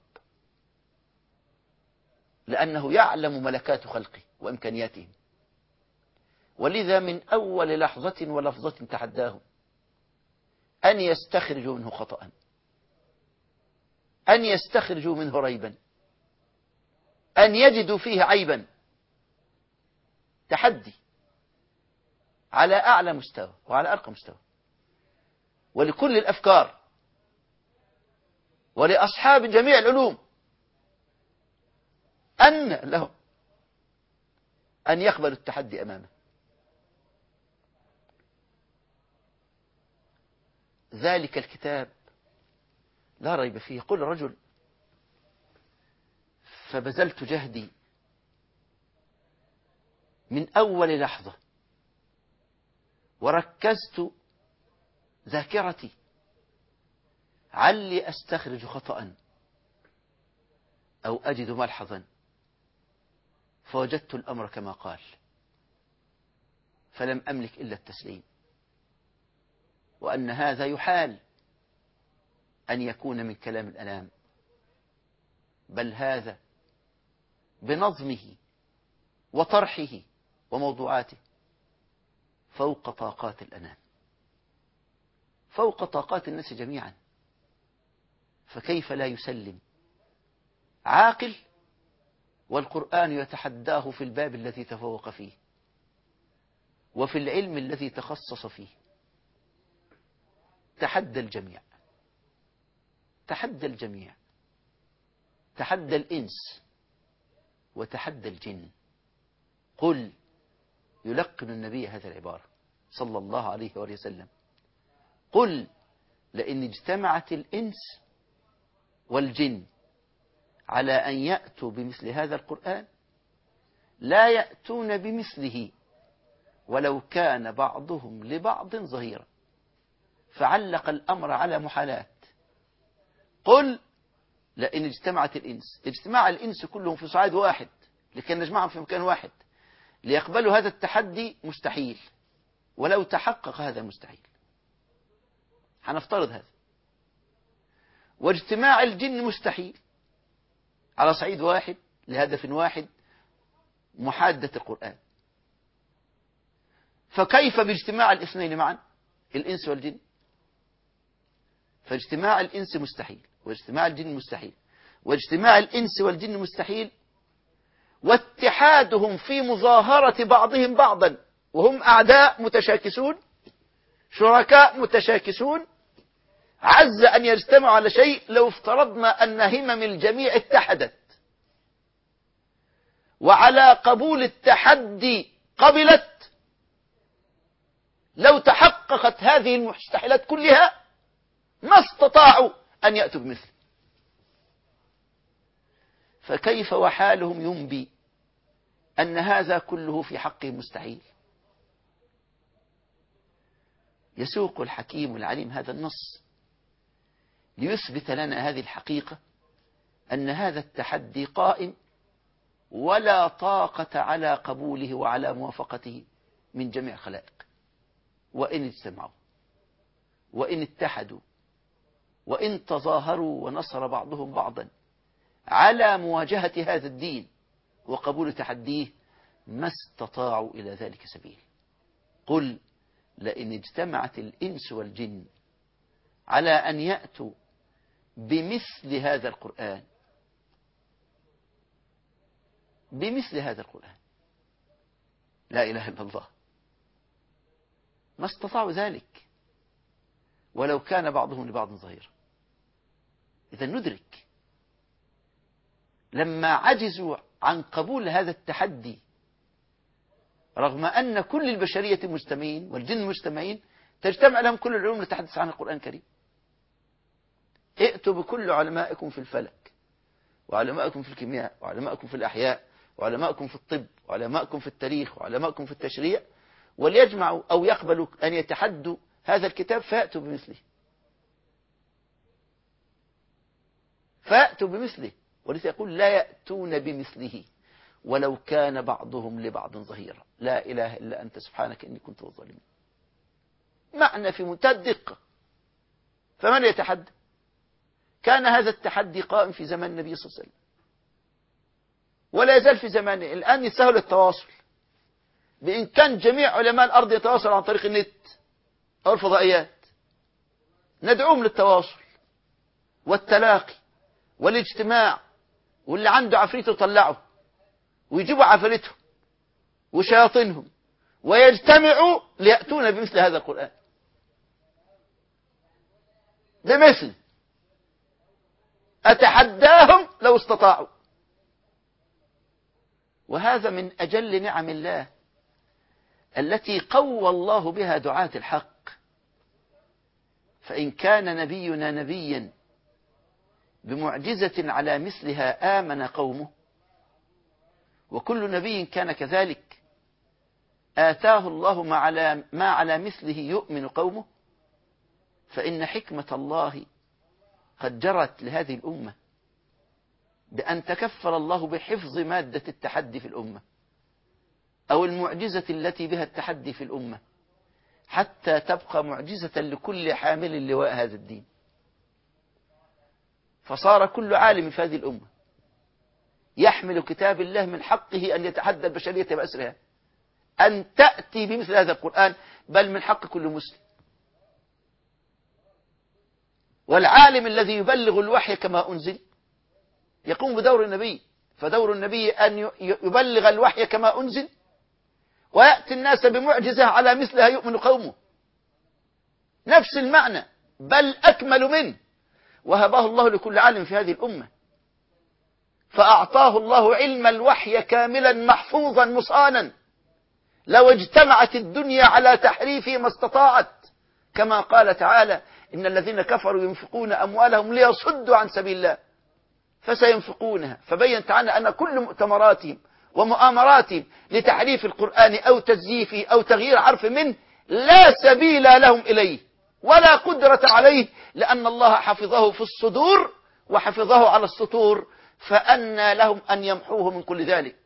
لأنه يعلم ملكات خلقه وإمكانياتهم، ولذا من أول لحظة ولفظة تحداهم أن يستخرجوا منه خطأ، أن يستخرجوا منه ريبا، أن يجدوا فيه عيبا. تحدي على أعلى مستوى وعلى أرقى مستوى، ولكل الأفكار ولأصحاب جميع العلوم أن لهم أن يقبلوا التحدي أمامه. ذلك الكتاب لا ريب فيه. يقول الرجل فبذلت جهدي من أول لحظة وركزت ذاكرتي علي أستخرج خطأ أو أجد ملحظا، فوجدت الأمر كما قال، فلم أملك إلا التسليم، وأن هذا يحال أن يكون من كلام الأنام، بل هذا بنظمه وطرحه وموضوعاته فوق طاقات الأنام، فوق طاقات الناس جميعا. فكيف لا يسلم عاقل والقرآن يتحداه في الباب الذي تفوق فيه وفي العلم الذي تخصص فيه؟ تحدى الجميع، تحدى الجميع، تحدى الإنس وتحدى الجن. قل، يلقن النبي هذه العبارة صلى الله عليه وآله وسلم، قل لئن اجتمعت الإنس والجن على أن يأتوا بمثل هذا القرآن لا يأتون بمثله ولو كان بعضهم لبعض ظهيرا. فعلق الأمر على محالات. قل لئن اجتمعت الإنس، اجتماع الإنس كلهم في صعيد واحد لكي نجمعهم في مكان واحد ليقبلوا هذا التحدي مستحيل، ولو تحقق هذا المستحيل هنفترض هذا. واجتماع الجن مستحيل على صعيد واحد لهدف واحد، محادة القرآن. فكيف باجتماع الاثنين معا، الإنس والجن؟ فاجتماع الإنس مستحيل، واجتماع الجن مستحيل، واجتماع الإنس والجن مستحيل، واتحادهم في مظاهرة بعضهم بعضا وهم أعداء متشاكسون، شركاء متشاكسون، عز أن يجتمعوا على شيء لو افترضنا أن همم الجميع اتحدت وعلى قبول التحدي قبلت، لو تحققت هذه المستحيلات كلها ما استطاعوا أن يأتوا بمثله. فكيف وحالهم ينبي أن هذا كله في حقه مستحيل؟ يسوق الحكيم العليم هذا النص ليثبت لنا هذه الحقيقة، أن هذا التحدي قائم ولا طاقة على قبوله وعلى موافقته من جميع الخلائق، وإن اجتمعوا وإن اتحدوا وإن تظاهروا ونصر بعضهم بعضا على مواجهة هذا الدين وقبول تحديه ما استطاعوا إلى ذلك سبيل. قل لئن اجتمعت الإنس والجن على أن يأتوا بمثل هذا القرآن بمثل هذا القرآن. لا إله إلا الله. ما استطاعوا ذلك ولو كان بعضهم لبعض ظهيرا. إذا ندرك لما عجزوا عن قبول هذا التحدي، رغم أن كل البشرية مجتمعين والجن مجتمعين، تجتمع لهم كل العلوم لتحدث عن القرآن الكريم. ائتوا بكل علمائكم في الفلك، وعلمائكم في الكيمياء، وعلمائكم في الأحياء، وعلمائكم في الطب، وعلمائكم في التاريخ، وعلمائكم في التشريع، وليجمعوا أو يقبلوا أن يتحدوا هذا الكتاب فيأتوا بمثله. فيأتوا بمثله، ولذا يقول لا يأتون بمثله ولو كان بعضهم لبعض ظهيرا. لا إله إلا أنت سبحانك إني كنت من الظالمين. معنى في منتهى الدقة. فمن يتحدى؟ كان هذا التحدي قائم في زمان النبي صلى الله عليه وسلم، ولا يزال في زمانه. الآن يسهل التواصل، بإمكان جميع علماء الأرض يتواصلوا عن طريق النت أو الفضائيات. ندعوهم للتواصل والتلاقي والاجتماع، واللي عنده عفريت يطلعه ويجيبوا عفريتهم وشياطينهم ويجتمعوا ليأتون بمثل هذا القرآن. بمثل أتحداهم لو استطاعوا. وهذا من أجل نعم الله التي قوى الله بها دعاة الحق. فإن كان نبينا نبيا بمعجزة على مثلها آمن قومه، وكل نبي كان كذلك آتاه الله ما على مثله يؤمن قومه، فإن حكمة الله قد جرت لهذه الأمة بأن تكفل الله بحفظ مادة التحدي في الأمة، أو المعجزة التي بها التحدي في الأمة، حتى تبقى معجزة لكل حامل لواء هذا الدين. فصار كل عالم في هذه الأمة يحمل كتاب الله من حقه أن يتحدى البشرية بأسرها أن تأتي بمثل هذا القرآن، بل من حق كل مسلم. والعالم الذي يبلغ الوحي كما أنزل يقوم بدور النبي، فدور النبي أن يبلغ الوحي كما أنزل، ويأتي الناس بمعجزة على مثلها يؤمن قومه. نفس المعنى بل أكمل منه، وهبه الله لكل عالم في هذه الأمة، فأعطاه الله علم الوحي كاملا محفوظا مصانا، لو اجتمعت الدنيا على تحريفه ما استطاعت، كما قال تعالى إن الذين كفروا ينفقون أموالهم ليصدوا عن سبيل الله فسينفقونها. فبين تعالى أن كل مؤتمراتهم ومؤامراتهم لتحريف القرآن أو تزييفه أو تغيير حرف منه لا سبيل لهم إليه ولا قدرة عليه، لأن الله حفظه في الصدور وحفظه على السطور، فأنى لهم أن يمحوه من كل ذلك.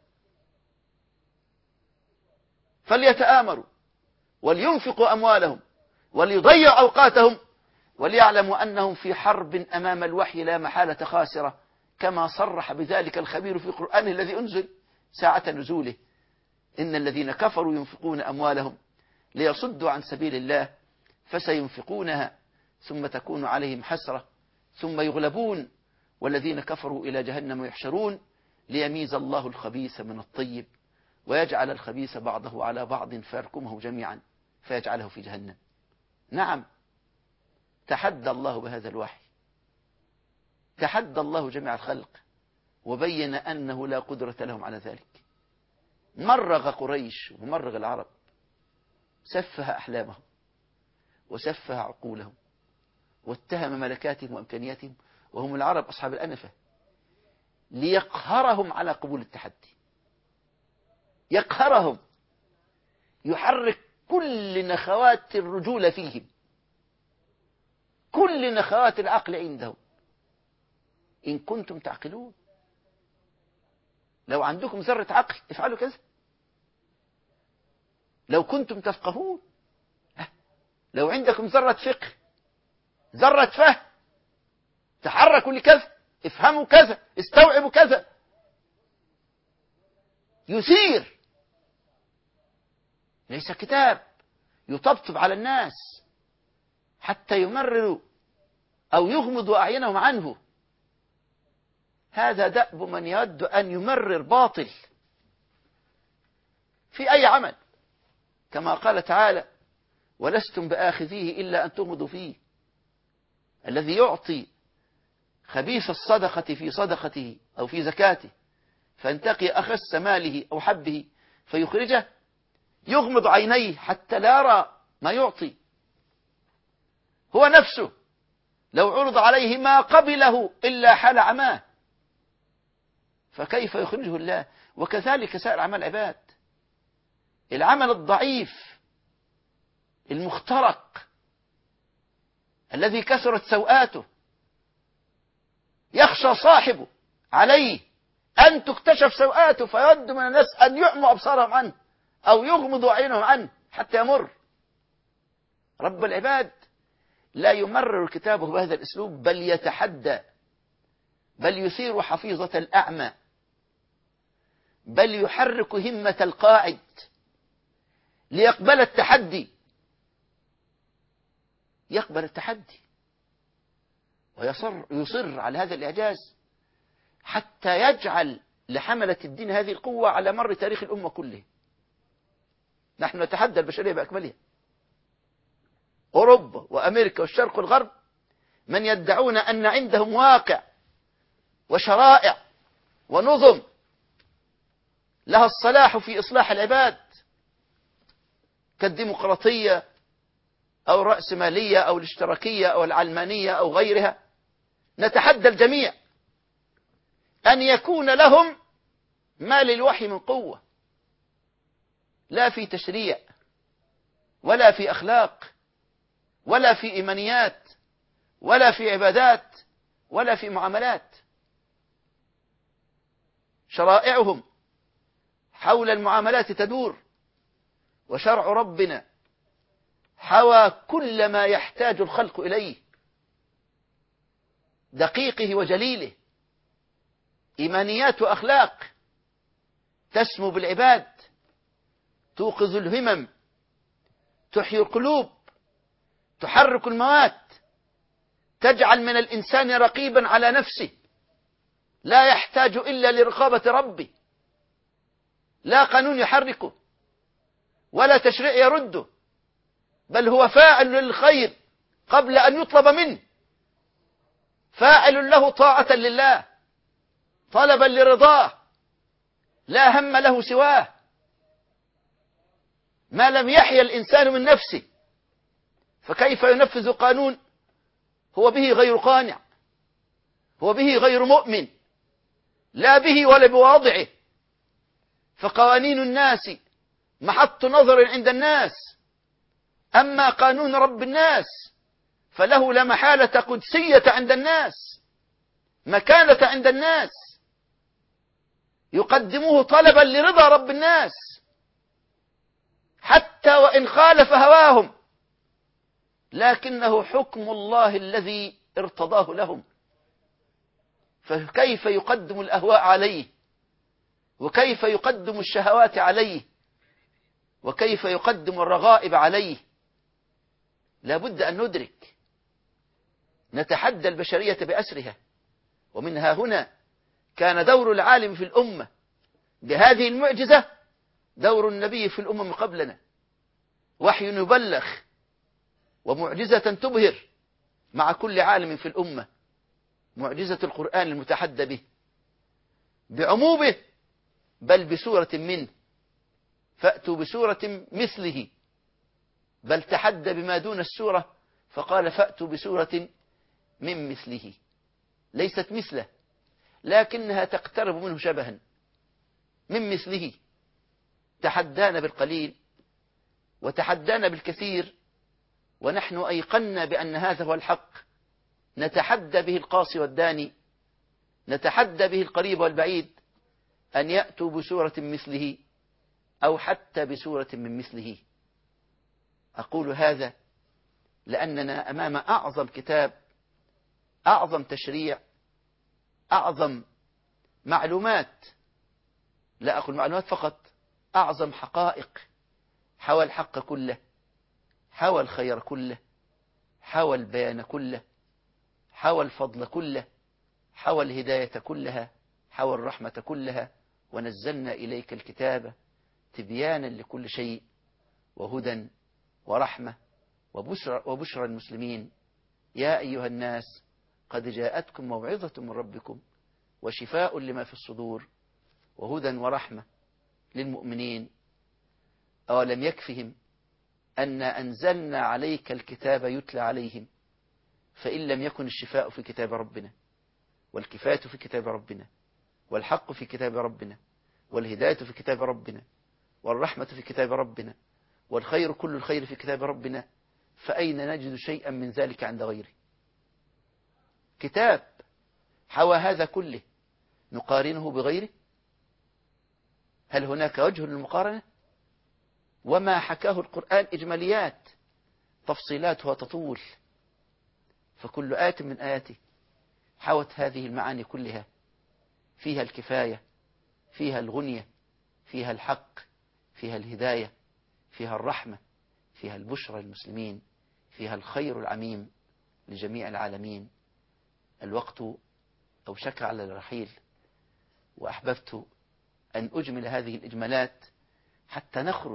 فليتآمروا ولينفقوا أموالهم وليضيعوا أوقاتهم، وليعلموا أنهم في حرب أمام الوحي لا محالة خاسرة، كما صرح بذلك الخبير في قرآنه الذي أنزل ساعة نزوله: إن الذين كفروا ينفقون أموالهم ليصدوا عن سبيل الله فسينفقونها ثم تكون عليهم حسرة ثم يغلبون والذين كفروا إلى جهنم يحشرون ليميز الله الخبيث من الطيب ويجعل الخبيث بعضه على بعض فيركمه جميعا فيجعله في جهنم. نعم، تحدى الله بهذا الوحي، تحدى الله جميع الخلق وبين أنه لا قدرة لهم على ذلك. مرغ قريش ومرغ العرب، سفه أحلامهم وسفه عقولهم واتهم ملكاتهم وإمكانياتهم، وهم العرب أصحاب الأنفة، ليقهرهم على قبول التحدي. يقهرهم، يحرك كل نخوات الرجولة فيهم، كل نخوات العقل عندهم. إن كنتم تعقلون، لو عندكم ذرة عقل افعلوا كذا، لو كنتم تفقهون، لو عندكم ذرة فقه، ذرة فهم، تحركوا لكذا، افهموا كذا، استوعبوا كذا. يثير، ليس كتاب يطبطب على الناس حتى يمرروا أو يغمضوا أعينهم عنه. هذا دأب من يود أن يمرر باطل في أي عمل، كما قال تعالى: ولستم بآخذيه إلا أن تغمضوا فيه. الذي يعطي خبيث الصدقة في صدقته أو في زكاته فينتقي أخس ماله أو حبه فيخرجه، يغمض عينيه حتى لا يرى ما يعطي. هو نفسه لو عرض عليه ما قبله إلا حال عماه، فكيف يخرجه الله؟ وكذلك سائر أعمال العباد. العمل الضعيف المخترق الذي كثرت سوءاته يخشى صاحبه عليه أن تكتشف سوءاته، فيود من الناس أن يعموا أبصارهم عنه أو يغمضوا عينهم عنه حتى يمر. رب العباد لا يمرر كتابه بهذا الأسلوب، بل يتحدى، بل يثير حفيظة الأعمى، بل يحرك همة القاعد ليقبل التحدي. يقبل التحدي ويصر على هذا الإعجاز حتى يجعل لحملة الدين هذه القوة على مر تاريخ الأمة كله. نحن نتحدى البشرية بأكملها، أوروبا وأمريكا والشرق والغرب، من يدعون أن عندهم واقع وشرائع ونظم لها الصلاح في إصلاح العباد، كالديمقراطية أو الرأسمالية أو الاشتراكية أو العلمانية أو غيرها. نتحدى الجميع أن يكون لهم ما للوحي من قوة، لا في تشريع ولا في أخلاق ولا في إيمانيات ولا في عبادات ولا في معاملات. شرائعهم حول المعاملات تدور، وشرع ربنا حوى كل ما يحتاج الخلق إليه، دقيقه وجليله، إيمانيات وأخلاق تسمو بالعباد، توقظ الهمم، تحيي القلوب، تحرك الموات، تجعل من الإنسان رقيبا على نفسه، لا يحتاج إلا لرقابة ربه، لا قانون يحركه ولا تشريع يرده، بل هو فاعل للخير قبل أن يطلب منه، فاعل له طاعة لله، طلبا لرضاه، لا هم له سواه. ما لم يحيا الإنسان من نفسه فكيف ينفذ قانون هو به غير قانع، هو به غير مؤمن، لا به ولا بواضعه؟ فقوانين الناس محط نظر عند الناس، أما قانون رب الناس فله لا محالة قدسية عند الناس، مكانة عند الناس، يقدموه طلبا لرضا رب الناس حتى وإن خالف هواهم، لكنه حكم الله الذي ارتضاه لهم. فكيف يقدم الأهواء عليه، وكيف يقدم الشهوات عليه، وكيف يقدم الرغائب عليه؟ لا بد أن ندرك، نتحدى البشرية بأسرها. ومنها هنا كان دور العالم في الأمة بهذه المعجزة دور النبي في الأمم قبلنا، وحي يبلغ ومعجزة تبهر مع كل عالم في الأمة، معجزة القرآن المتحدى به بعمومه، بل بسورة منه، فأتوا بسورة مثله، بل تحدى بما دون السورة فقال فأتوا بسورة من مثله، ليست مثله لكنها تقترب منه شبها، من مثله. تحدانا بالقليل وتحدانا بالكثير، ونحن أيقنا بأن هذا هو الحق، نتحدى به القاصي والداني، نتحدى به القريب والبعيد، أن يأتوا بسورة مثله أو حتى بسورة من مثله. أقول هذا لأننا أمام أعظم كتاب، أعظم تشريع، أعظم معلومات، لا أقول معلومات فقط، أعظم حقائق، حوى الحق كله، حوى الخير كله، حوى البيان كله، حوى الفضل كله، حوى الهداية كلها، حوى الرحمة كلها، ونزلنا إليك الكتاب تبيانا لكل شيء وهدى ورحمة وبشرى المسلمين. يا أيها الناس قد جاءتكم موعظة من ربكم وشفاء لما في الصدور وهدى ورحمة للمؤمنين. أولم يكفهم أن أنزلنا عليك الكتاب يتلى عليهم؟ فإن لم يكن الشفاء في كتاب ربنا، والكفاية في كتاب ربنا، والحق في كتاب ربنا، والهداية في كتاب ربنا، والرحمة في كتاب ربنا، والخير كل الخير في كتاب ربنا، فأين نجد شيئا من ذلك عند غيره؟ كتاب حوى هذا كله نقارنه بغيره؟ هل هناك وجه للمقارنة؟ وما حكاه القرآن إجماليات، تفصيلاتها تطول، فكل آية من آياته حوت هذه المعاني كلها، فيها الكفاية، فيها الغنية، فيها الحق، فيها الهداية، فيها الرحمة، فيها البشرى للمسلمين، فيها الخير العميم لجميع العالمين. الوقت أوشك على الرحيل، وأحببت أن أجمل هذه الإجمالات حتى نخرج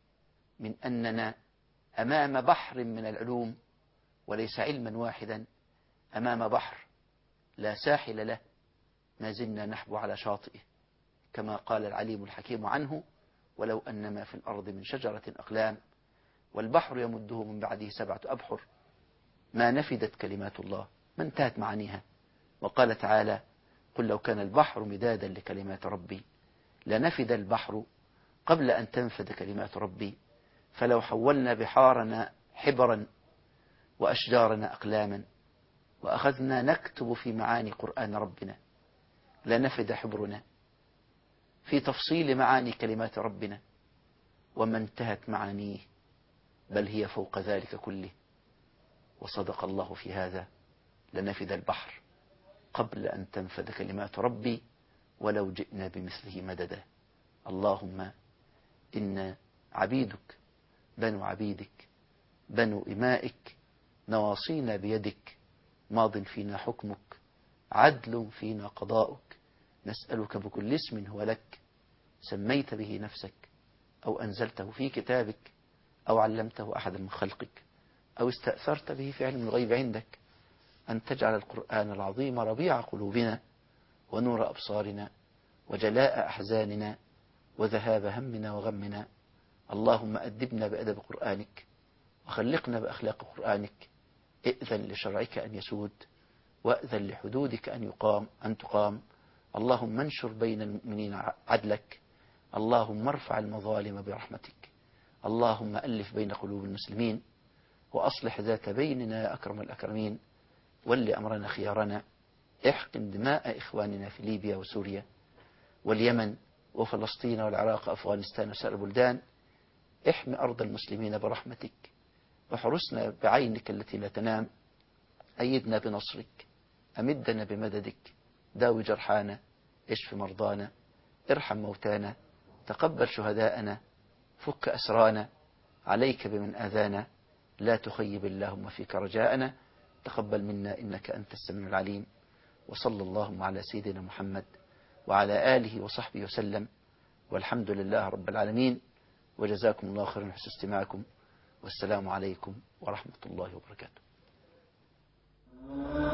من أننا أمام بحر من العلوم، وليس علما واحدا، أمام بحر لا ساحل له، ما زلنا نحبو على شاطئه، كما قال العليم الحكيم عنه: ولو أن ما في الأرض من شجرة أقلام والبحر يمده من بعده 7 أبحر ما نفدت كلمات الله، ما انتهت معانيها. وقال تعالى: قل لو كان البحر مدادا لكلمات ربي لنفد البحر قبل أن تنفد كلمات ربي، فلو حولنا بحارنا حبرا وأشجارنا أقلاما وأخذنا نكتب في معاني قرآن ربنا لنفد حبرنا في تفصيل معاني كلمات ربنا، وما انتهت معانيه، بل هي فوق ذلك كله. وصدق الله في هذا: لنفد البحر قبل أن تنفد كلمات ربي ولو جئنا بمثله مددا. اللهم إن عبيدك بنو عبيدك بنو إمائك نواصينا بيدك، ماض فينا حكمك، عدل فينا قضاؤك، نسألك بكل اسم هو لك سميت به نفسك أو أنزلته في كتابك أو علمته أحدا من خلقك أو استأثرت به في علم الغيب عندك، أن تجعل القرآن العظيم ربيع قلوبنا ونور أبصارنا وجلاء أحزاننا وذهاب همنا وغمنا. اللهم أدبنا بأدب قرآنك وخلقنا بأخلاق قرآنك. ائذن لشرعك أن يسود، وأذن لحدودك أن تقام. اللهم انشر بين المؤمنين عدلك، اللهم ارفع المظالم برحمتك، اللهم ألف بين قلوب المسلمين وأصلح ذات بيننا يا أكرم الأكرمين. ول أمرنا خيارنا، احقن دماء إخواننا في ليبيا وسوريا واليمن وفلسطين والعراق وأفغانستان وسائر البلدان. احمي أرض المسلمين برحمتك، وحرسنا بعينك التي لا تنام. أيدنا بنصرك، أمدنا بمددك، داوي جرحانا، اشف مرضانا، ارحم موتانا، تقبل شهداءنا، فك أسرانا، عليك بمن آذانا، لا تخيب اللهم فيك رجاءنا، تقبل منا إنك أنت السميع العليم. وصلى اللهم على سيدنا محمد وعلى آله وصحبه وسلم، والحمد لله رب العالمين. وجزاكم الله خيرا حسن استماعكم، والسلام عليكم ورحمة الله وبركاته.